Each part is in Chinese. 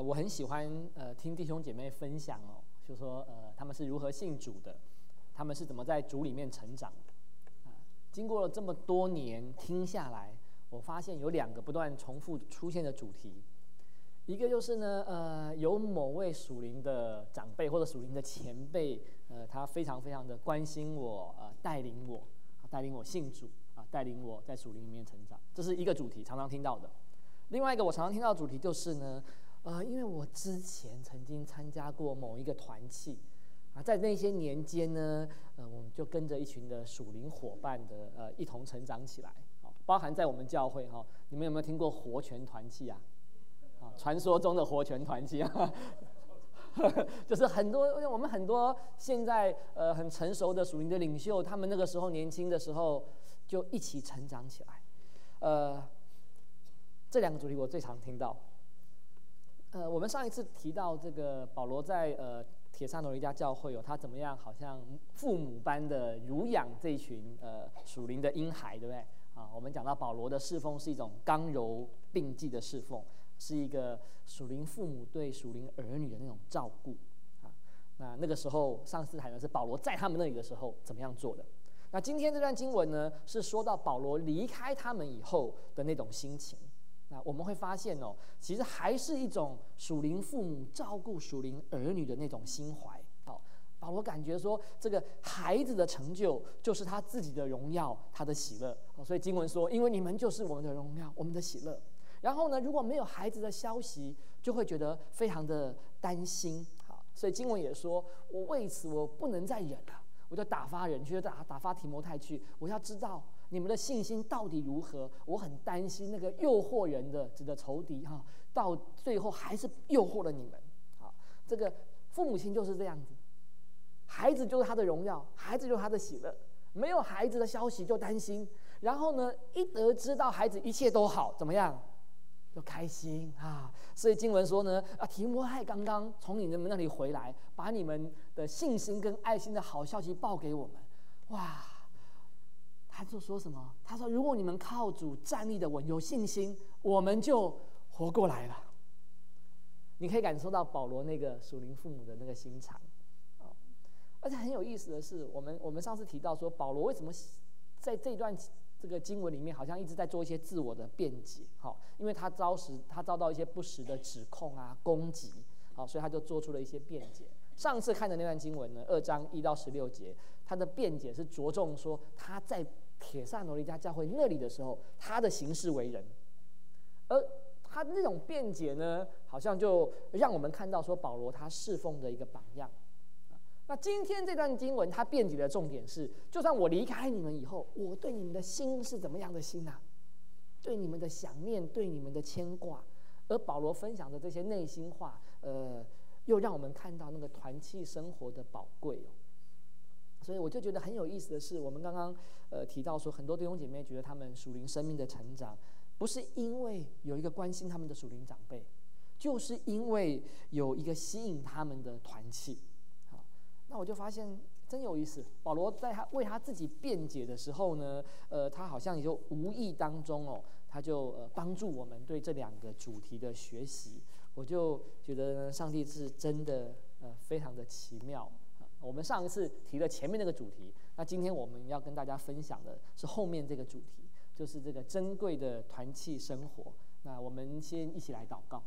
我很喜欢听弟兄姐妹分享哦，就说他们是如何信主的，他们是怎么在主里面成长的。经过了这么多年听下来，我发现有2个不断重复出现的主题，一个就是呢，有某位属灵的长辈或者属灵的前辈，他非常非常的关心我，带领我信主带领我在属灵里面成长，这是一个主题，常常听到的。另外一个我常常听到的主题就是呢，因为我之前曾经参加过某一个团契在那些年间呢，我们就跟着一群的属灵伙伴的一同成长起来，包含在我们教会你们有没有听过活泉团契啊？传说中的活泉团契就是我们很多现在很成熟的属灵的领袖，他们那个时候年轻的时候就一起成长起来。这2个主题我最常听到。我们上一次提到这个保罗在帖撒罗尼迦教会他怎么样，好像父母般的乳养这一群属灵的婴孩，对不对？我们讲到保罗的侍奉是一种刚柔并济的侍奉，是一个属灵父母对属灵儿女的那种照顾那个时候上次谈的是保罗在他们那里的时候怎么样做的。那今天这段经文呢，是说到保罗离开他们以后的那种心情。那我们会发现其实还是一种属灵父母照顾属灵儿女的那种心怀。保罗感觉说，这个孩子的成就就是他自己的荣耀，他的喜乐。所以经文说，因为你们就是我们的荣耀，我们的喜乐。然后呢，如果没有孩子的消息，就会觉得非常的担心。所以经文也说，我为此我不能再忍了，我就打发人去，打发提摩太去，我要知道你们的信心到底如何。我很担心那个诱惑人的指的仇敌到最后还是诱惑了你们。这个父母亲就是这样子，孩子就是他的荣耀，孩子就是他的喜乐。没有孩子的消息就担心，然后呢，一得知到孩子一切都好，怎么样？就开心所以经文说呢，提摩太刚刚从你们那里回来，把你们的信心跟爱心的好消息报给我们。哇！他就说什么？他说：“如果你们靠主站立的稳，有信心，我们就活过来了。”你可以感受到保罗那个属灵父母的那个心肠。而且很有意思的是，我们上次提到说，保罗为什么在这段这个经文里面好像一直在做一些自我的辩解，因为他遭到一些不实的指控攻击，所以他就做出了一些辩解。上次看的那段经文呢，2章1到16节，他的辩解是着重说他在帖撒罗尼迦教会那里的时候，他的行事为人，而他那种辩解呢，好像就让我们看到说保罗他侍奉的一个榜样。那今天这段经文，他辩解的重点是，就算我离开你们以后，我对你们的心是怎么样的心对你们的想念，对你们的牵挂。而保罗分享的这些内心话，又让我们看到那个团契生活的宝贵所以我就觉得很有意思的是，我们刚刚提到说，很多弟兄姐妹觉得他们属灵生命的成长，不是因为有一个关心他们的属灵长辈，就是因为有一个吸引他们的团契。那我就发现真有意思，保罗在他为他自己辩解的时候呢，他好像也就无意当中他就帮助我们对这2个主题的学习。我就觉得上帝是真的非常的奇妙。我们上一次提了前面那个主题，那今天我们要跟大家分享的是后面这个主题，就是这个珍贵的团契生活。那我们先一起来祷告。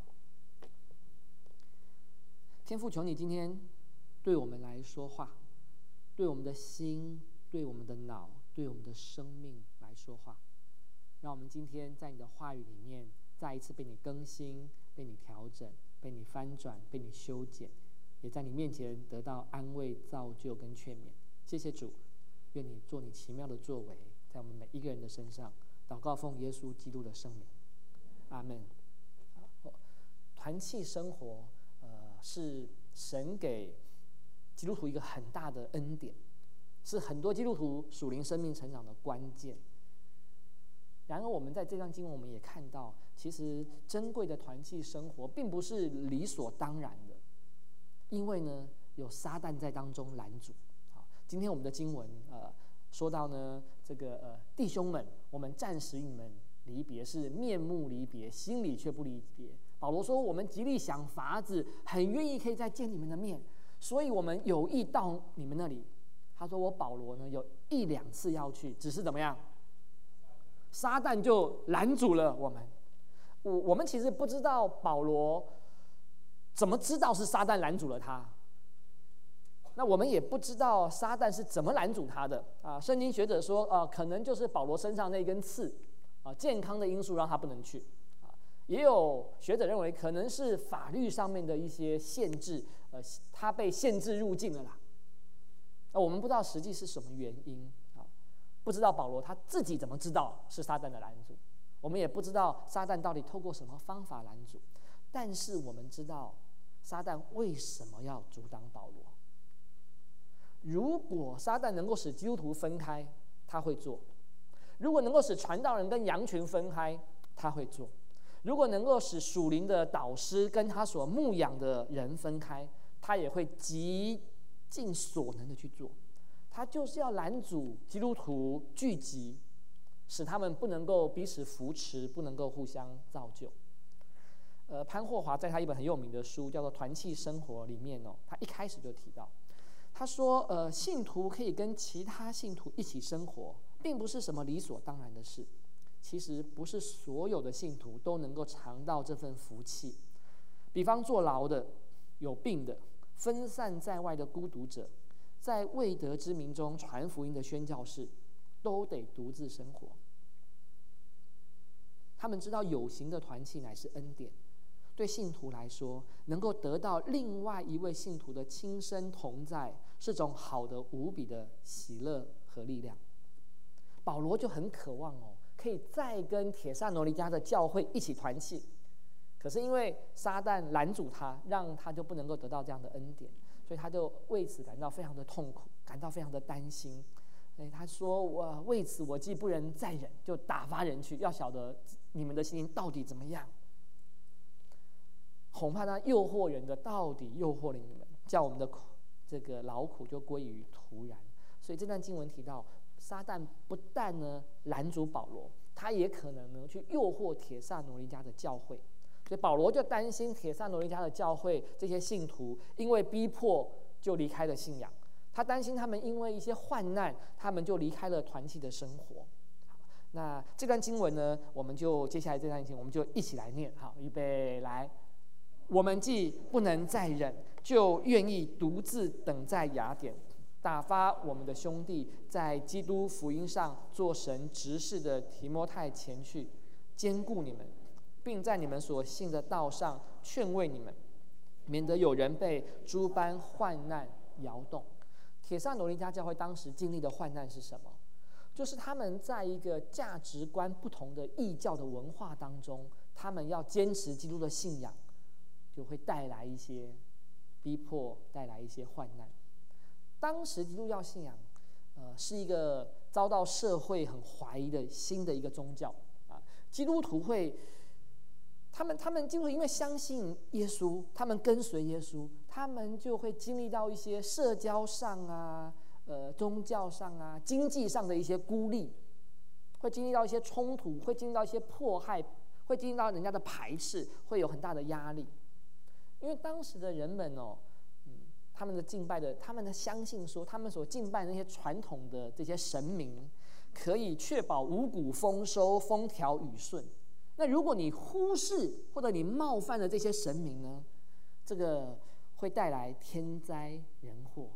天父，求你今天对我们来说话，对我们的心，对我们的脑，对我们的生命来说话，让我们今天在你的话语里面再一次被你更新，被你调整，被你翻转，被你修剪，也在你面前得到安慰、造就跟劝勉。谢谢主，愿你做你奇妙的作为在我们每一个人的身上。祷告奉耶稣基督的圣名，阿们。团契生活是神给基督徒一个很大的恩典，是很多基督徒属灵生命成长的关键。然而我们在这段经文我们也看到，其实珍贵的团契生活并不是理所当然的，因为呢有撒旦在当中拦阻。今天我们的经文说到呢，这个弟兄们，我们暂时与你们离别，是面目离别，心里却不离别。 保罗说：“我们极力想法子，很愿意可以再见你们的面，所以我们有意到你们那里。”他说：“我保罗呢，有1、2次要去，只是怎么样？撒旦就拦阻了我们。我们其实不知道保罗怎么知道是撒旦拦阻了他。那我们也不知道撒旦是怎么拦阻他的啊。圣经学者说，可能就是保罗身上那根刺啊，健康的因素让他不能去啊。也有学者认为，可能是法律上面的一些限制，他被限制入境了啦。我们不知道实际是什么原因啊，不知道保罗他自己怎么知道是撒旦的拦阻，我们也不知道撒旦到底透过什么方法拦阻，但是我们知道撒旦为什么要阻挡保罗。如果撒旦能够使基督徒分开，他会做；如果能够使传道人跟羊群分开，他会做；如果能够使属灵的导师跟他所牧养的人分开，他也会极尽所能的去做。他就是要拦阻基督徒聚集，使他们不能够彼此扶持，不能够互相造就。潘霍华在他一本很有名的书叫做《团契生活》里面他一开始就提到，他说信徒可以跟其他信徒一起生活，并不是什么理所当然的事。其实不是所有的信徒都能够尝到这份福气。比方坐牢的、有病的、分散在外的孤独者，在未得之民中传福音的宣教士，都得独自生活。他们知道有形的团契乃是恩典，对信徒来说，能够得到另外一位信徒的亲身同在，是种好的无比的喜乐和力量。保罗就很渴望可以再跟帖撒罗尼迦的教会一起团契，可是因为撒旦拦阻他，让他就不能够得到这样的恩典，所以他就为此感到非常的痛苦，感到非常的担心。他说：“我为此我既不能再忍，就打发人去，要晓得你们的心情到底怎么样。恐怕他诱惑人的到底诱惑了你们，叫我们的这个劳苦就归于徒然。”所以这段经文提到，撒旦不但呢拦阻保罗，他也可能呢去诱惑帖撒罗尼迦的教会。所以保罗就担心帖撒罗尼迦的教会这些信徒因为逼迫就离开了信仰，他担心他们因为一些患难，他们就离开了团契的生活。那这段经文呢，我们就接下来这段经文我们就一起来念。好，预备来。我们既不能再忍，就愿意独自等在雅典，打发我们的兄弟在基督福音上做神执事的提摩太前去，兼顾你们，并在你们所信的道上劝慰你们，免得有人被诸般患难摇动。帖撒罗尼迦教会当时经历的患难是什么？就是他们在一个价值观不同的异教的文化当中，他们要坚持基督的信仰，就会带来一些逼迫，带来一些患难。当时基督教信仰，是一个遭到社会很怀疑的新的一个宗教啊。基督徒会，他们基督徒因为相信耶稣，他们跟随耶稣，他们就会经历到一些社交上啊、宗教上啊、经济上的一些孤立，会经历到一些冲突，会经历到一些迫害，会经历到人家的排斥，会有很大的压力。因为当时的人们他们的敬拜的，他们的相信说，他们所敬拜的那些传统的这些神明，可以确保五谷丰收、风调雨顺。那如果你忽视或者你冒犯了这些神明呢，这个会带来天灾人祸。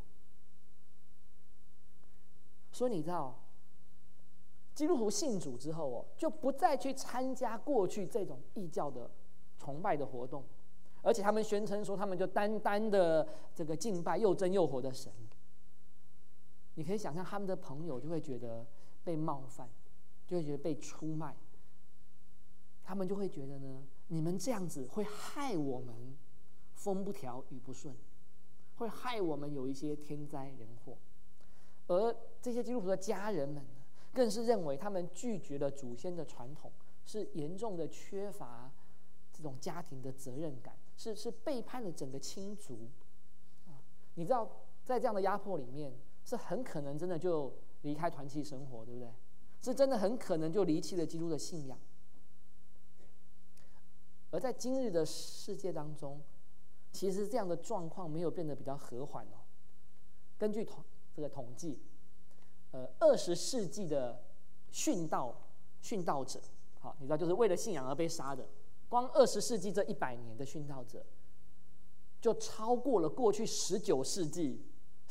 所以你知道，基督徒信主之后就不再去参加过去这种异教的崇拜的活动。而且他们宣称说，他们就单单的这个敬拜又真又活的神。你可以想象，他们的朋友就会觉得被冒犯，就会觉得被出卖。他们就会觉得呢，你们这样子会害我们风不调雨不顺，会害我们有一些天灾人祸。而这些基督徒的家人们呢，更是认为他们拒绝了祖先的传统，是严重的缺乏这种家庭的责任感。是背叛了整个亲族你知道，在这样的压迫里面，是很可能真的就离开团契生活，对不对？是真的很可能就离弃了基督的信仰。 而在今日的世界当中，其实这样的状况没有变得比较和缓哦。根据这个统计，20世纪的殉道者，好，你知道就是为了信仰而被杀的，光20世纪这100年的殉道者，就超过了过去19个世纪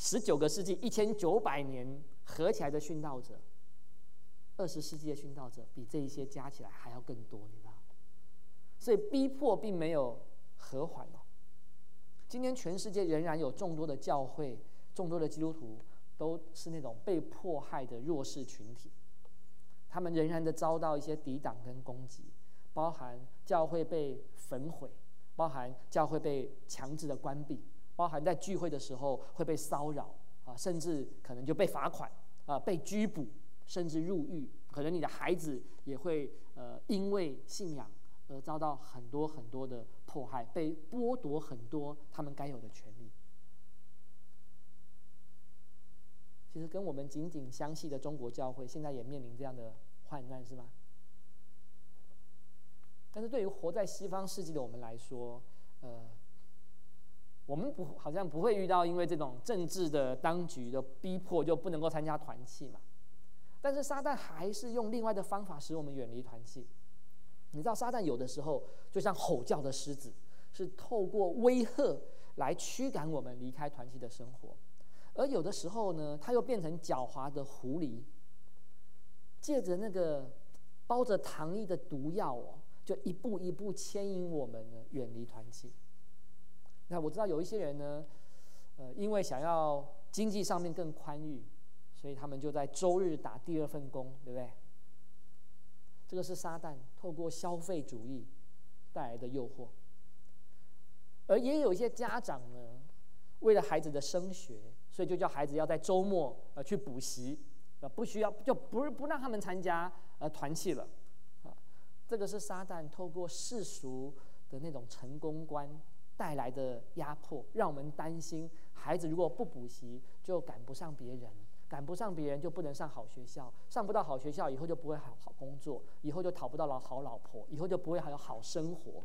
1900年合起来的殉道者。20世纪的殉道者比这一些加起来还要更多，你知道？所以逼迫并没有和缓哦。今天全世界仍然有众多的教会、众多的基督徒都是那种被迫害的弱势群体，他们仍然的遭到一些抵挡跟攻击，包含教会被焚毁，包含教会被强制的关闭，包含在聚会的时候会被骚扰甚至可能就被罚款被拘捕，甚至入狱。可能你的孩子也会因为信仰而遭到很多很多的迫害，被剥夺很多他们该有的权利。其实跟我们紧紧相系的中国教会现在也面临这样的患难，是吗？但是对于活在西方世纪的我们来说，我们好像不会遇到因为这种政治的当局的逼迫就不能够参加团契嘛。但是撒旦还是用另外的方法使我们远离团契。你知道撒旦有的时候就像吼叫的狮子，是透过威吓来驱赶我们离开团契的生活。而有的时候呢，他又变成狡猾的狐狸，借着那个包着糖衣的毒药就一步一步牵引我们呢远离团契。那我知道有一些人呢，因为想要经济上面更宽裕，所以他们就在周日打第2份工，对不对？这个是撒旦透过消费主义带来的诱惑。而也有一些家长呢，为了孩子的升学，所以就叫孩子要在周末去补习，不需要就不让他们参加团契了。这个是撒旦透过世俗的那种成功观带来的压迫，让我们担心孩子如果不补习就赶不上别人，赶不上别人就不能上好学校，上不到好学校以后就不会好工作，以后就讨不到好老婆，以后就不会还有好生活。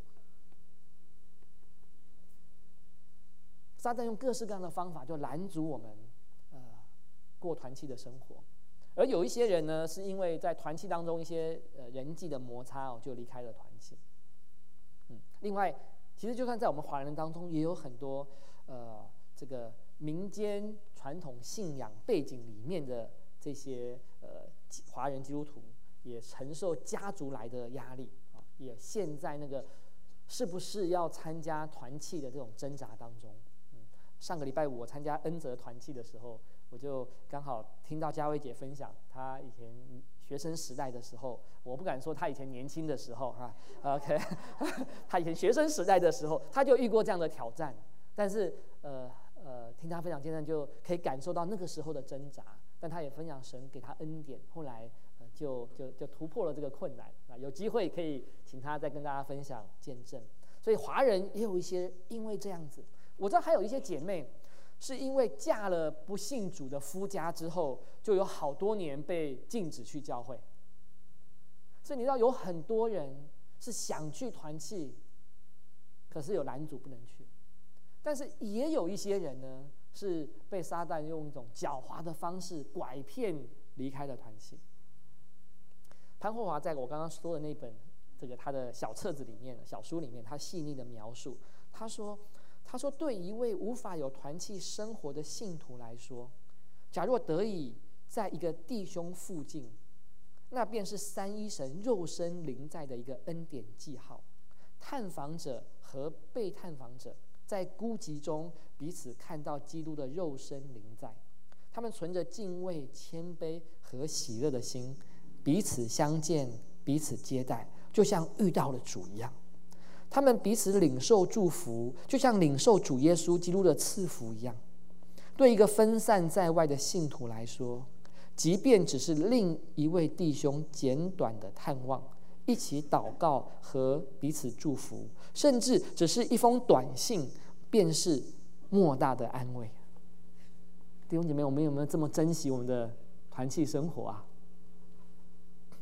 撒旦用各式各样的方法就拦阻我们过团契的生活。而有一些人呢，是因为在团契当中一些人际的摩擦就离开了团契。另外，其实就算在我们华人当中，也有很多这个民间传统信仰背景里面的这些华人基督徒，也承受家族来的压力也陷在那个是不是要参加团契的这种挣扎当中。上个礼拜五我参加恩泽团契的时候，我就刚好听到嘉薇姐分享她以前学生时代的时候，我不敢说她以前年轻的时候OK 她以前学生时代的时候，她就遇过这样的挑战。但是听她分享见证，就可以感受到那个时候的挣扎。但她也分享神给她恩典，后来就突破了这个困难。有机会可以请她再跟大家分享见证。所以华人也有一些因为这样子。我知道还有一些姐妹是因为嫁了不信主的夫家之后，就有好多年被禁止去教会。所以你知道有很多人是想去团契，可是有拦阻不能去。但是也有一些人呢，是被撒旦用一种狡猾的方式拐骗离开了团契。潘霍华在我刚刚说的那本他的小册子里面、小书里面，他细腻的描述，他说对一位无法有团契生活的信徒来说，假若得以在一个弟兄附近，那便是三一神肉身临在的一个恩典记号。探访者和被探访者在孤寂中彼此看到基督的肉身临在，他们存着敬畏、谦卑和喜乐的心，彼此相见，彼此接待，就像遇到了主一样。他们彼此领受祝福，就像领受主耶稣基督的赐福一样。对一个分散在外的信徒来说，即便只是另一位弟兄简短的探望，一起祷告和彼此祝福，甚至只是一封短信，便是莫大的安慰。弟兄姐妹，我们有没有这么珍惜我们的团契生活啊？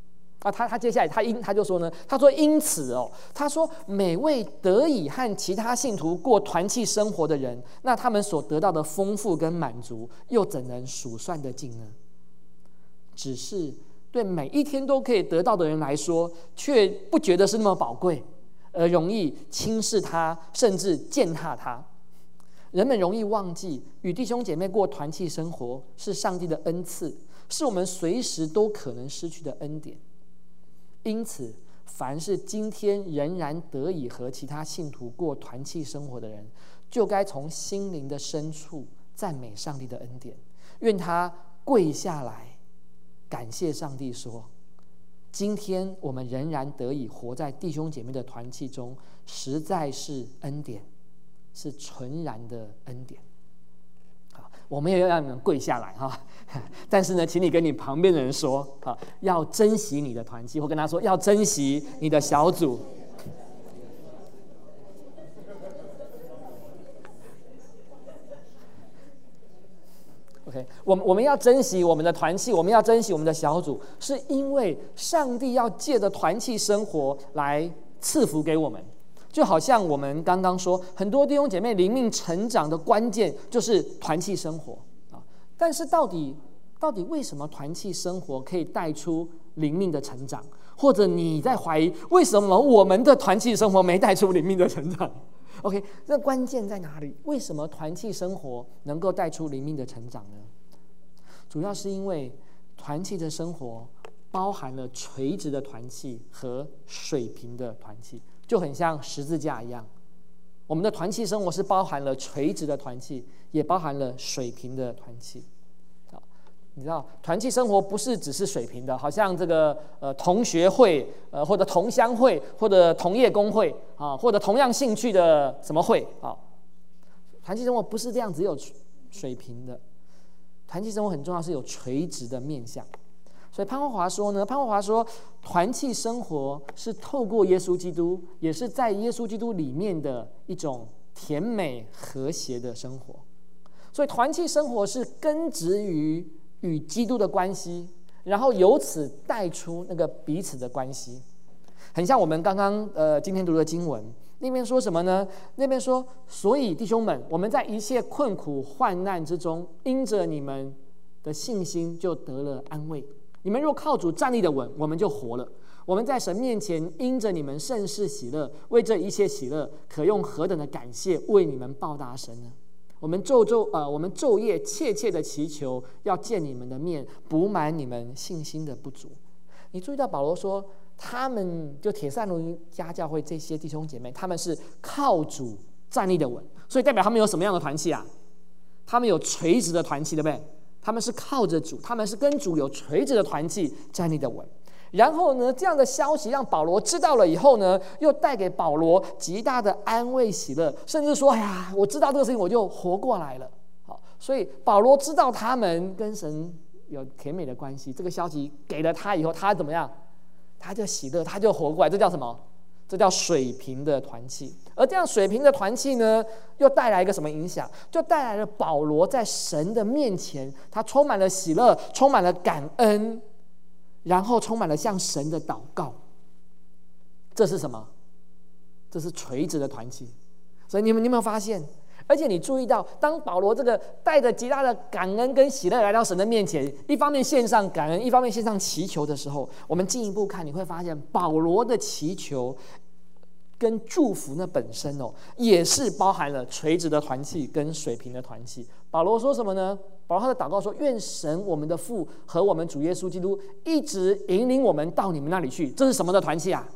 啊，他接下来他就说呢，他说因此他说每位得以和其他信徒过团契生活的人，那他们所得到的丰富跟满足，又怎能数算得尽呢？只是对每一天都可以得到的人来说，却不觉得是那么宝贵，而容易轻视他，甚至践踏他。人们容易忘记，与弟兄姐妹过团契生活是上帝的恩赐，是我们随时都可能失去的恩典。因此，凡是今天仍然得以和其他信徒过团契生活的人，就该从心灵的深处赞美上帝的恩典。愿他跪下来，感谢上帝说：今天我们仍然得以活在弟兄姐妹的团契中，实在是恩典，是纯然的恩典。我们也要让你们跪下来哈，但是呢，请你跟你旁边的人说，要珍惜你的团契，或跟他说要珍惜你的小组。OK， 我们要珍惜我们的团契，我们要珍惜我们的小组，是因为上帝要借着团契生活来赐福给我们。就好像我们刚刚说，很多弟兄姐妹灵命成长的关键就是团契生活啊。但是到底为什么团契生活可以带出灵命的成长？或者你在怀疑为什么我们的团契生活没带出灵命的成长 ？OK， 这关键在哪里？为什么团契生活能够带出灵命的成长呢？主要是因为团契的生活包含了垂直的团契和水平的团契。就很像十字架一样，我们的团契生活是包含了垂直的团契，也包含了水平的团契。你知道，团契生活不是只是水平的，好像这个同学会或者同乡会或者同业工会啊，或者同样兴趣的什么会啊。团契生活不是这样只有水平的，团契生活很重要，是有垂直的面向。所以潘华说，团契生活是透过耶稣基督，也是在耶稣基督里面的一种甜美和谐的生活。所以团契生活是根植于与基督的关系，然后由此带出那个彼此的关系。很像我们刚刚今天读的经文，那边说什么呢？那边说，所以弟兄们，我们在一切困苦患难之中，因着你们的信心就得了安慰。你们若靠主站立的稳，我们就活了。我们在神面前因着你们甚是喜乐，为这一切喜乐，可用何等的感谢为你们报答神呢？我们昼夜切切的祈求，要见你们的面，补满你们信心的不足。你注意到保罗说，他们就帖撒罗尼迦教会这些弟兄姐妹，他们是靠主站立的稳，所以代表他们有什么样的团契啊？他们有垂直的团契，对不对？他们是靠着主，他们是跟主有垂直的团契站立的稳。然后呢，这样的消息让保罗知道了以后呢，又带给保罗极大的安慰喜乐，甚至说：“哎呀，我知道这个事情，我就活过来了。”好，所以保罗知道他们跟神有甜美的关系，这个消息给了他以后，他怎么样？他就喜乐，他就活过来。这叫什么？这叫水平的团契。而这样水平的团契呢，又带来一个什么影响？就带来了保罗在神的面前，他充满了喜乐，充满了感恩，然后充满了向神的祷告。这是什么？这是垂直的团契。所以你们有没有发现？而且你注意到，当保罗这个带着极大的感恩跟喜乐来到神的面前，一方面献上感恩，一方面献上祈求的时候，我们进一步看，你会发现保罗的祈求跟祝福那本身也是包含了垂直的团契跟水平的团契。保罗说什么呢？保罗他的祷告说：愿神我们的父和我们主耶稣基督一直引领我们到你们那里去。这是什么的团契啊？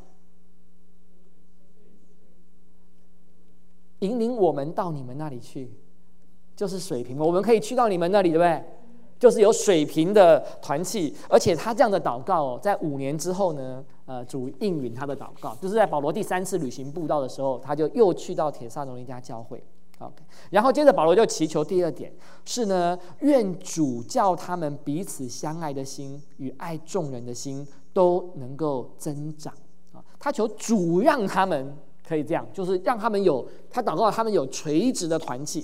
引领我们到你们那里去，就是水平。我们可以去到你们那里，对不对？就是有水平的团契。而且他这样的祷告在5年之后呢，主应允他的祷告，就是在保罗第3次旅行布道的时候，他就又去到帖撒罗尼迦教会。OK， 然后接着保罗就祈求第2点是呢，愿主叫他们彼此相爱的心与爱众人的心都能够增长。他求主让他们可以这样，就是让他们有，他祷告他们有垂直的团契。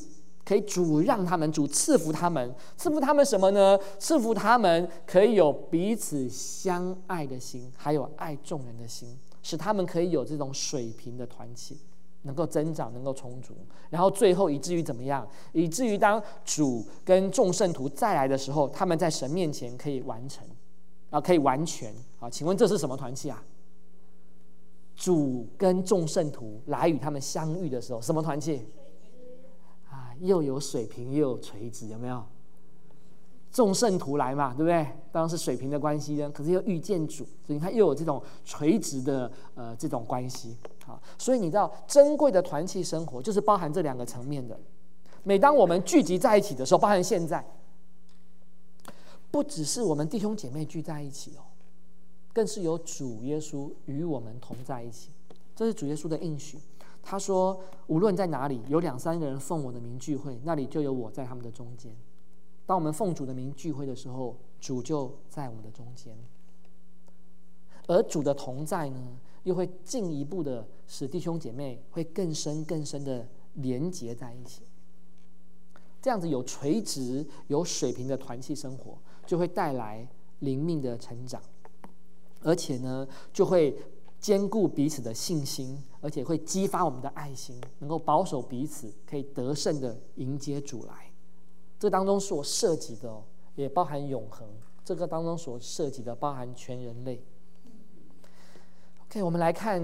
可以主让他们，主赐福他们，赐福他们什么呢？赐福他们可以有彼此相爱的心，还有爱众人的心，使他们可以有这种水平的团契，能够增长，能够充足，然后最后以至于怎么样？以至于当主跟众圣徒再来的时候，他们在神面前可以完成，可以完全。请问这是什么团契啊？主跟众圣徒来与他们相遇的时候，什么团契？又有水平又有垂直，有没有？众圣徒来嘛，对不对？当然是水平的关系呢，可是又遇见主，所以你看又有这种垂直的这种关系。所以你知道珍贵的团契生活就是包含这两个层面的。每当我们聚集在一起的时候，包含现在，不只是我们弟兄姐妹聚在一起更是有主耶稣与我们同在一起。这是主耶稣的应许。他说无论在哪里有2、3个人奉我的名聚会，那里就有我在他们的中间。当我们奉主的名聚会的时候，主就在我们的中间。而主的同在呢，又会进一步的使弟兄姐妹会更深更深的连结在一起。这样子有垂直有水平的团契生活，就会带来灵命的成长，而且呢就会兼顾彼此的信心，而且会激发我们的爱心，能够保守彼此，可以得胜的迎接主来。这当中所涉及的也包含永恒，这个当中所涉及的包含全人类。OK， 我们来看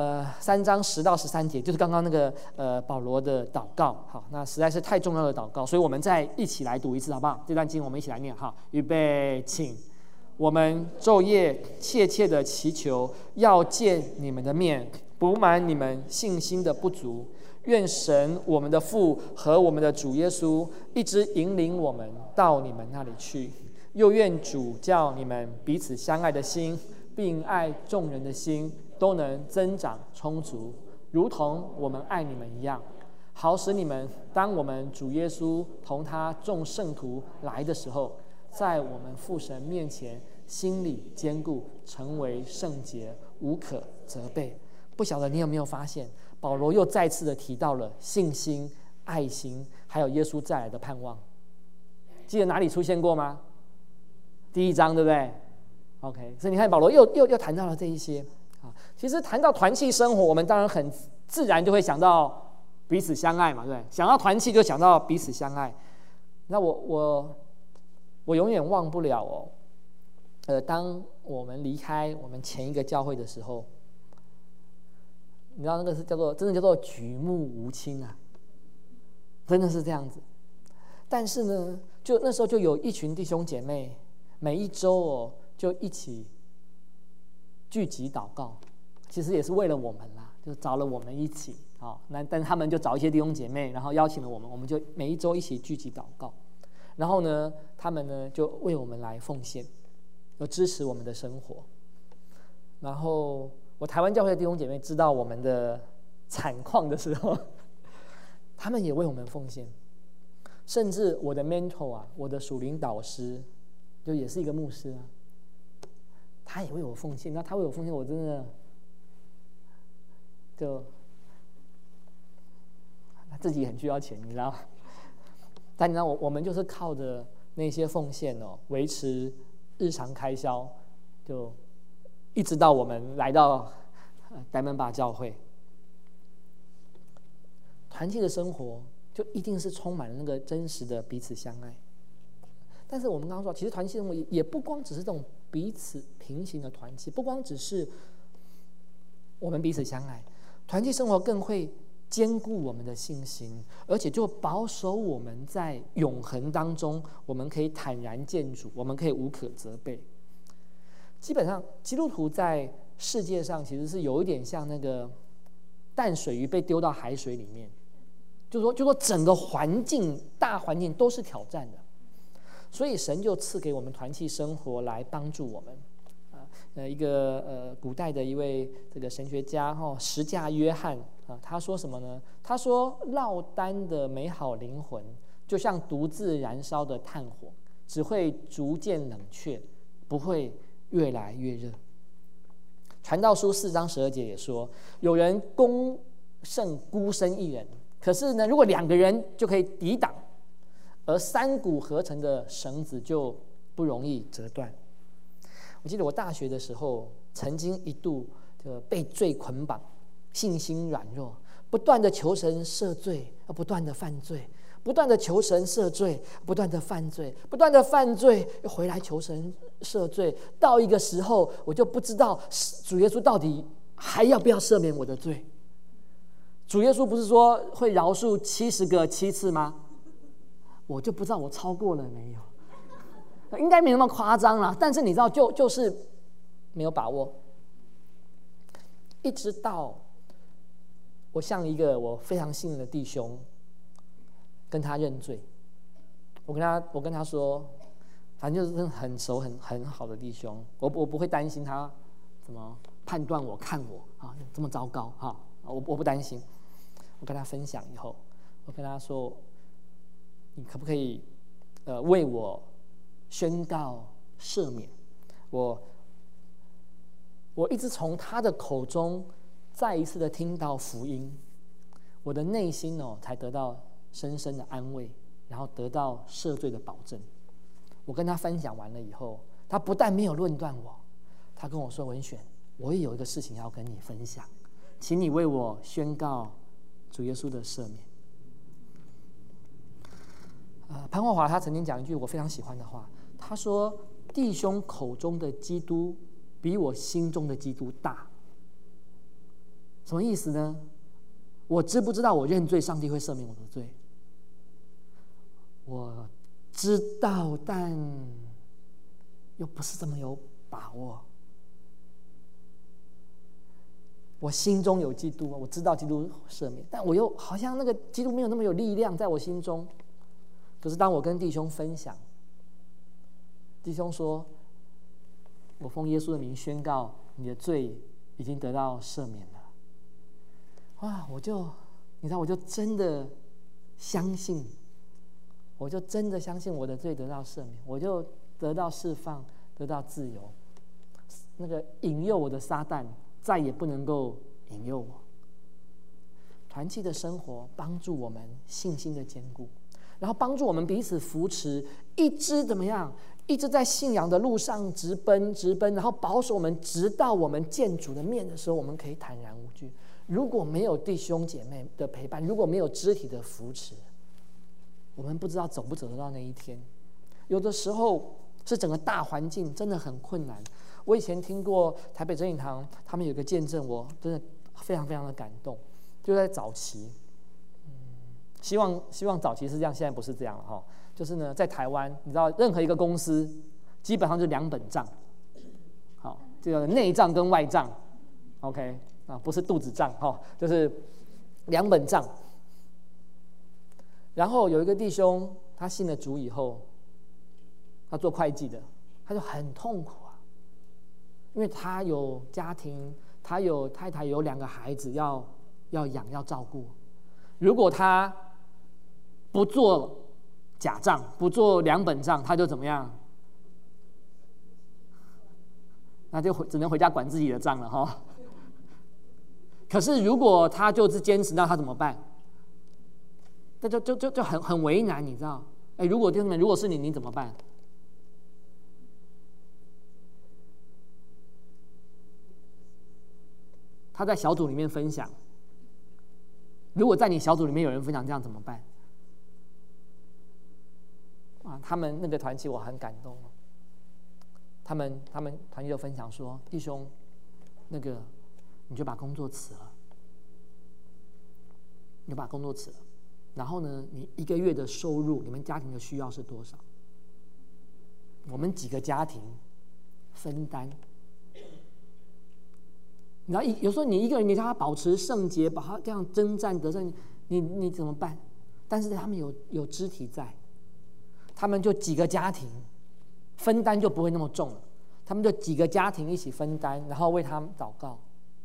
3章10到13节，就是刚刚那个保罗的祷告。好，那实在是太重要的祷告，所以我们再一起来读一次好不好？这段经我们一起来念。好，预备，请。我们昼夜切切的祈求，要见你们的面，补满你们信心的不足。愿神我们的父和我们的主耶稣一直引领我们到你们那里去，又愿主叫你们彼此相爱的心，并爱众人的心都能增长充足，如同我们爱你们一样，好使你们当我们主耶稣同他众圣徒来的时候，在我们父神面前心里坚固，成为圣洁，无可责备。不晓得你有没有发现，保罗又再次的提到了信心、爱心，还有耶稣再来的盼望。记得哪里出现过吗？第1章，对不对 ？OK， 所以你看保罗又谈到了这一些。其实谈到团契生活，我们当然很自然就会想到彼此相爱嘛，对不对？想到团契就想到彼此相爱。那我永远忘不了当我们离开我们前一个教会的时候，你知道那个是真的叫做举目无亲啊，真的是这样子。但是呢，就那时候就有一群弟兄姐妹，每一周就一起聚集祷告，其实也是为了我们啦，就找了我们一起。但他们就找一些弟兄姐妹，然后邀请了我们，我们就每一周一起聚集祷告。然后呢，他们呢就为我们来奉献，就支持我们的生活。然后我台湾教会的弟兄姐妹知道我们的惨况的时候，他们也为我们奉献。甚至我的 mentor 我的属灵导师，就也是一个牧师他也为我奉献。那他为我奉献，我真的就他自己很需要钱，你知道吗？但你知道我们就是靠着那些奉献维持日常开销，就一直到我们来到呆门坝教会。团契的生活就一定是充满了那个真实的彼此相爱。但是我们刚刚说，其实团契生活也不光只是这种彼此平行的团契，不光只是我们彼此相爱，团契生活更会坚固我们的信心，而且就保守我们在永恒当中，我们可以坦然见主，我们可以无可责备。基本上基督徒在世界上其实是有一点像那个淡水鱼被丢到海水里面，就说整个大环境都是挑战的，所以神就赐给我们团契生活来帮助我们。一个古代的一位这个神学家十架约翰他说什么呢？他说落单的美好灵魂就像独自燃烧的炭火，只会逐渐冷却，不会越来越热。传道书4章12节也说，有人攻胜孤身一人， 可是呢，如果2个人就可以抵挡，而3股合成的绳子就不容易折断。我记得我大学的时候，曾经一度被罪捆绑，信心软弱，不断的求神赦罪，不断的犯罪，不断的求神赦罪，不断的犯罪，不断的犯罪，又回来求神赦罪。到一个时候，我就不知道主耶稣到底还要不要赦免我的罪。主耶稣不是说会饶恕70个7次吗？我就不知道我超过了没有，应该没那么夸张啦。但是你知道，就是没有把握。一直到我向一个我非常信任的弟兄跟他认罪，我跟他说，反正就是很熟很好的弟兄，我不会担心他怎么判断我看我啊这么糟糕啊，我不担心。我跟他分享以后，我跟他说，你可不可以为我宣告赦免？我一直从他的口中再一次的听到福音，我的内心才得到深深的安慰，然后得到赦罪的保证。我跟他分享完了以后，他不但没有论断我，他跟我说，文选，我也有一个事情要跟你分享，请你为我宣告主耶稣的赦免。潘霍华他曾经讲一句我非常喜欢的话，他说，弟兄口中的基督比我心中的基督大。什么意思呢？我知不知道我认罪，上帝会赦免我的罪？我知道，但又不是这么有把握。我心中有基督，我知道基督赦免，但我又好像那个基督没有那么有力量在我心中。可是当我跟弟兄分享，弟兄说，我奉耶稣的名宣告，你的罪已经得到赦免了。哇！我就真的相信，我就真的相信我的罪得到赦免，我就得到释放，得到自由。那个引诱我的撒旦再也不能够引诱我。团契的生活帮助我们信心的坚固，然后帮助我们彼此扶持，一直怎么样？一直在信仰的路上直奔，然后保守我们，直到我们见主的面的时候，我们可以坦然无惧。如果没有弟兄姐妹的陪伴，如果没有肢体的扶持，我们不知道走不走得到那一天。有的时候是整个大环境真的很困难。我以前听过台北真理堂他们有个见证，我真的非常非常的感动。就在早期，希望早期是这样，现在不是这样了哈。就是呢，在台湾，你知道任何一个公司基本上就2本账，好，这个内账跟外账 ，OK 啊，不是肚子账哈，就是2本账。然后有一个弟兄，他信了主以后，他做会计的，他就很痛苦啊，因为他有家庭，他有太太，有2个孩子要养要照顾。如果他不做假账，不做2本账，他就怎么样？那就只能回家管自己的账了哈。可是如果他就是坚持，那他怎么办？那就很为难，你知道？如果弟兄们，如果是你怎么办？他在小组里面分享，如果在你小组里面有人分享这样怎么办？他们那个团契我很感动，他们团契就分享说，弟兄，那个你就把工作辞了，然后呢，你1个月的收入，你们家庭的需要是多少？我们几个家庭分担。你知道，有时候你一个人，你叫他保持圣洁，把他这样征战得胜，你怎么办？但是他们有肢体在。他们就几个家庭分担就不会那么重了，他们就几个家庭一起分担，然后为他们祷告，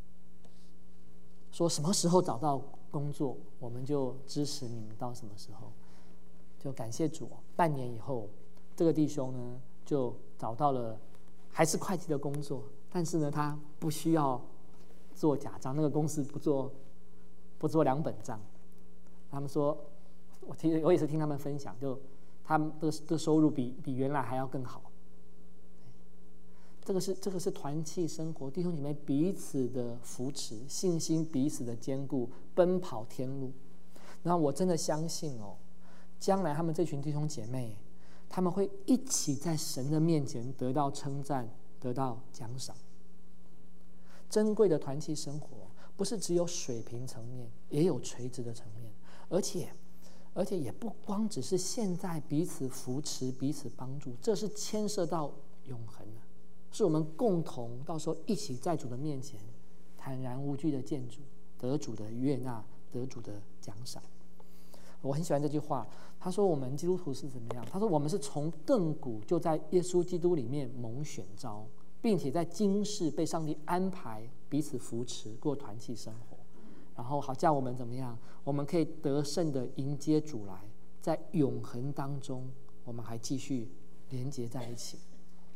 说什么时候找到工作，我们就支持你们到什么时候。就感谢主，半年以后，这个弟兄呢就找到了还是会计的工作，但是呢他不需要做假账，那个公司不做2本账， 他们说，我也是听他们分享，就他们的收入比原来还要更好。这个是团契生活，弟兄姐妹彼此的扶持，信心彼此的坚固，奔跑天路。然后我真的相信将来他们这群弟兄姐妹，他们会一起在神的面前得到称赞，得到奖赏。珍贵的团契生活不是只有水平层面，也有垂直的层面，而且也不光只是现在彼此扶持、彼此帮助，这是牵涉到永恒的，是我们共同到时候一起在主的面前坦然无惧的见主，得主的悦纳，得主的奖赏。我很喜欢这句话，他说我们基督徒是怎么样？他说我们是从亘古就在耶稣基督里面蒙选召，并且在今世被上帝安排彼此扶持过团契生活，然后好叫我们怎么样？我们可以得胜的迎接主来，在永恒当中我们还继续连结在一起。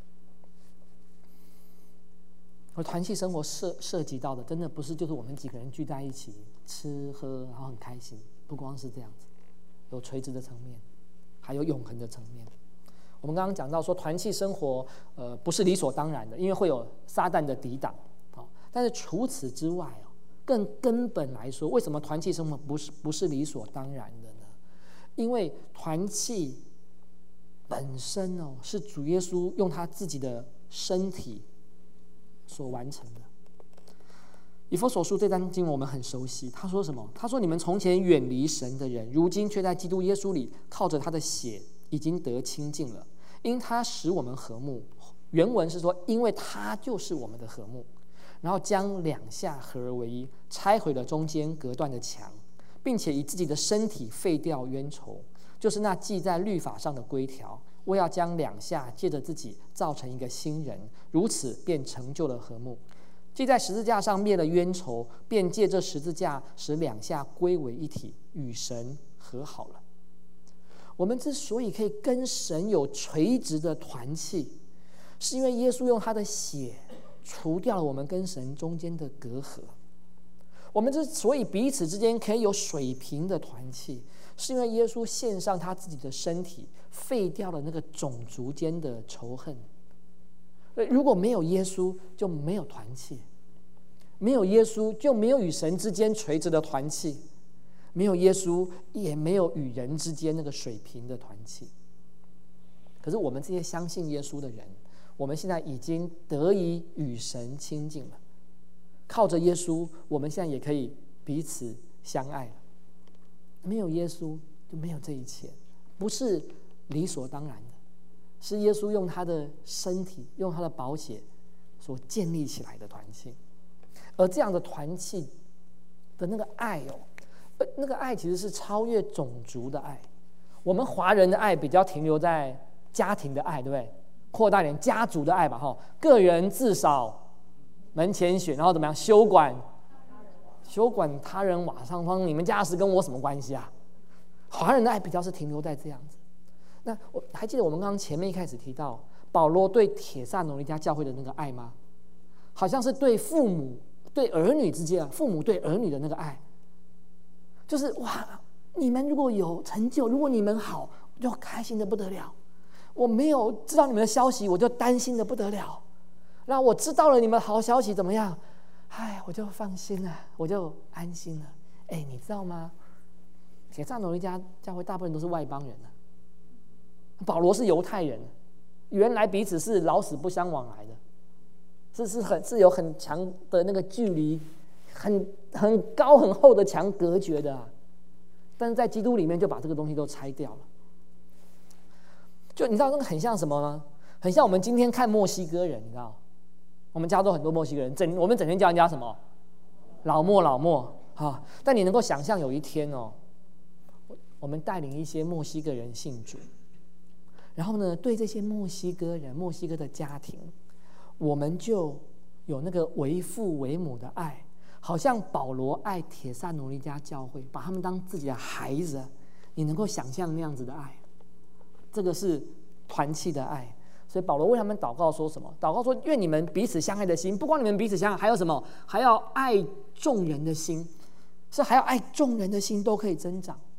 而团契生活涉及到的真的不是就是我们几个人聚在一起吃喝然后很开心，不光是这样子，有垂直的层面，还有永恒的层面。我们刚刚讲到说团契生活不是理所当然的，因为会有撒旦的抵挡。但是除此之外更根本来说，为什么团契生活不是理所当然的呢？因为团契本身是主耶稣用他自己的身体所完成的。以弗所书这章经文我们很熟悉，他说什么？他说你们从前远离神的人，如今却在基督耶稣里靠着他的血已经得清净了，因他使我们和睦。原文是说因为他就是我们的和睦，然后将两下合而为一，拆毁了中间隔断的墙，并且以自己的身体废掉冤仇，就是那记在律法上的规条，为要将两下借着自己造成一个新人，如此便成就了和睦。既在十字架上灭了冤仇，便借这十字架使两下归为一体，与神和好了。我们之所以可以跟神有垂直的团契，是因为耶稣用他的血除掉了我们跟神中间的隔阂。我们之所以彼此之间可以有水平的团契，是因为耶稣献上他自己的身体，废掉了那个种族间的仇恨。如果没有耶稣，就没有团契；没有耶稣，就没有与神之间垂直的团契；没有耶稣，也没有与人之间那个水平的团契。可是我们这些相信耶稣的人，我们现在已经得以与神亲近了，靠着耶稣，我们现在也可以彼此相爱了。没有耶稣，就没有这一切，不是理所当然的。是耶稣用他的身体，用他的宝血所建立起来的团契。而这样的团契的那个爱那个爱其实是超越种族的爱。我们华人的爱比较停留在家庭的爱，对不对？扩大点家族的爱吧，个人自扫门前雪，然后怎么样？休管他人瓦上霜，你们家的事跟我什么关系啊？华人的爱比较是停留在这样子。那我还记得我们刚刚前面一开始提到保罗对帖撒罗尼迦教会的那个爱吗？好像是对父母对儿女之间，父母对儿女的那个爱，就是哇，你们如果有成就，如果你们好，我就开心的不得了；我没有知道你们的消息，我就担心的不得了。那我知道了你们好消息怎么样？我就放心了，我就安心了。你知道吗？帖撒罗尼迦教会大部分都是外邦人啊。保罗是犹太人，原来彼此是老死不相往来的，是有很强的那个距离，很高很厚的墙隔绝的啊。但是在基督里面就把这个东西都拆掉了。就你知道那个很像什么吗？很像我们今天看墨西哥人，你知道，我们加州很多墨西哥人，我们整天叫人家什么老墨啊。但你能够想象有一天我们带领一些墨西哥人信主。然后呢，对这些墨西哥人、墨西哥的家庭，我们就有那个为父为母的爱，好像保罗爱帖撒罗尼迦教会，把他们当自己的孩子。你能够想象那样子的爱，这个是团契的爱。所以保罗为他们祷告说什么？祷告说：愿你们彼此相爱的心，不光你们彼此相爱，还有什么？还要爱众人的心，是还要爱众人的心都可以增长。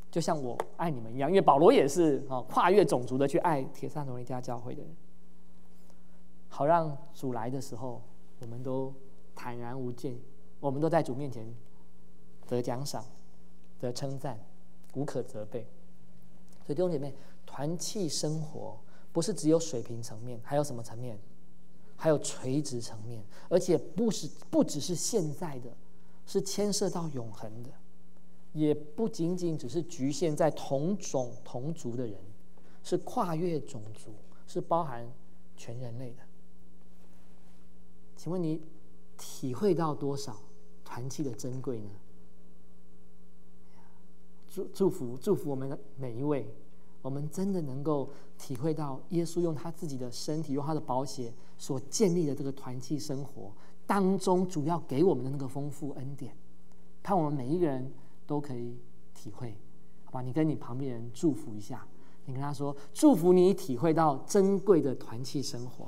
就像我爱你们一样，因为保罗也是跨越种族的去爱帖撒罗尼迦教会的人，好让主来的时候，我们都坦然无惧，我们都在主面前得奖赏、得称赞，无可责备。所以弟兄姐妹，团契生活不是只有水平层面，还有什么层面？还有垂直层面，而且不只是现在的，是牵涉到永恒的，也不仅仅只是局限在同种同族的人，是跨越种族，是包含全人类的。请问你体会到多少团契的珍贵呢？祝福我们的每一位，我们真的能够体会到耶稣用他自己的身体，用他的宝血所建立的这个团契生活当中，主要给我们的那个丰富恩典，盼我们每一个人都可以体会，好吧？你跟你旁边人祝福一下，你跟他说：祝福你体会到珍贵的团契生活。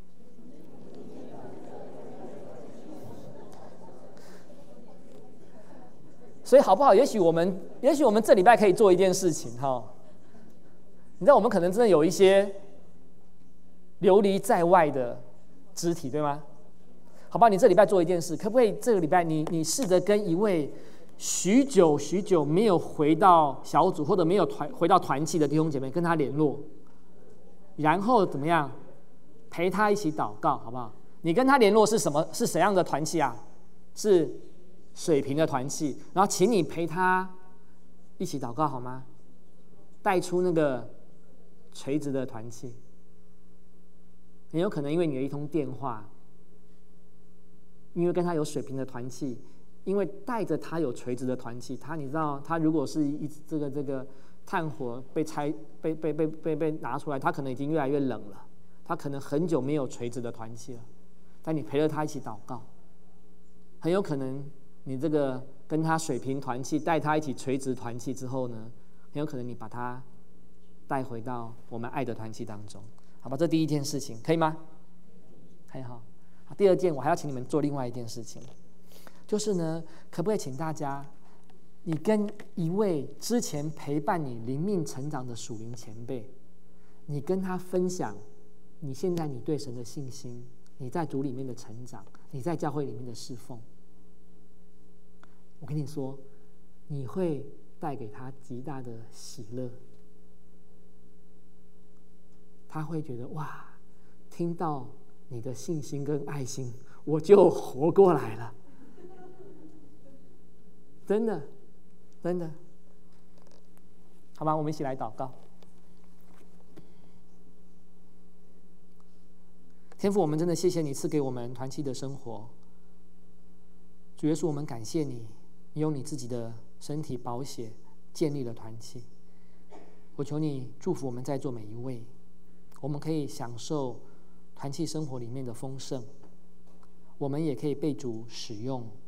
所以好不好？也许我们这礼拜可以做一件事情哈。你知道我们可能真的有一些流离在外的肢体，对吗？好吧，你这礼拜做一件事，可不可以这个礼拜你试着跟一位许久没有回到小组或者没有回到团契的弟兄姐妹跟他联络，然后怎么样陪他一起祷告，好不好？你跟他联络是什么？是怎样的团契啊？是水平的团契，然后请你陪他一起祷告好吗？带出那个垂直的团契，很有可能因为你的一通电话，因为跟他有水平的团契，因为带着他有垂直的团契，你知道他如果是这个炭火被拿出来，他可能已经越来越冷了，他可能很久没有垂直的团契了，但你陪着他一起祷告，很有可能你这个跟他水平团契，带他一起垂直团契之后呢，很有可能你把他带回到我们爱的团契当中，好吧？这第一件事情可以吗？还好。第二件，我还要请你们做另外一件事情，就是呢，可不可以请大家，你跟一位之前陪伴你灵命成长的属灵前辈，你跟他分享你现在你对神的信心，你在主里面的成长，你在教会里面的侍奉。我跟你说，你会带给他极大的喜乐，他会觉得哇，听到你的信心跟爱心，我就活过来了，真的，真的，好吧，我们一起来祷告。天父，我们真的谢谢你赐给我们团契的生活。主耶稣，我们感谢你，你用你自己的身体宝血建立了团契。我求你祝福我们在座每一位，我们可以享受团契生活里面的丰盛，我们也可以被主使用，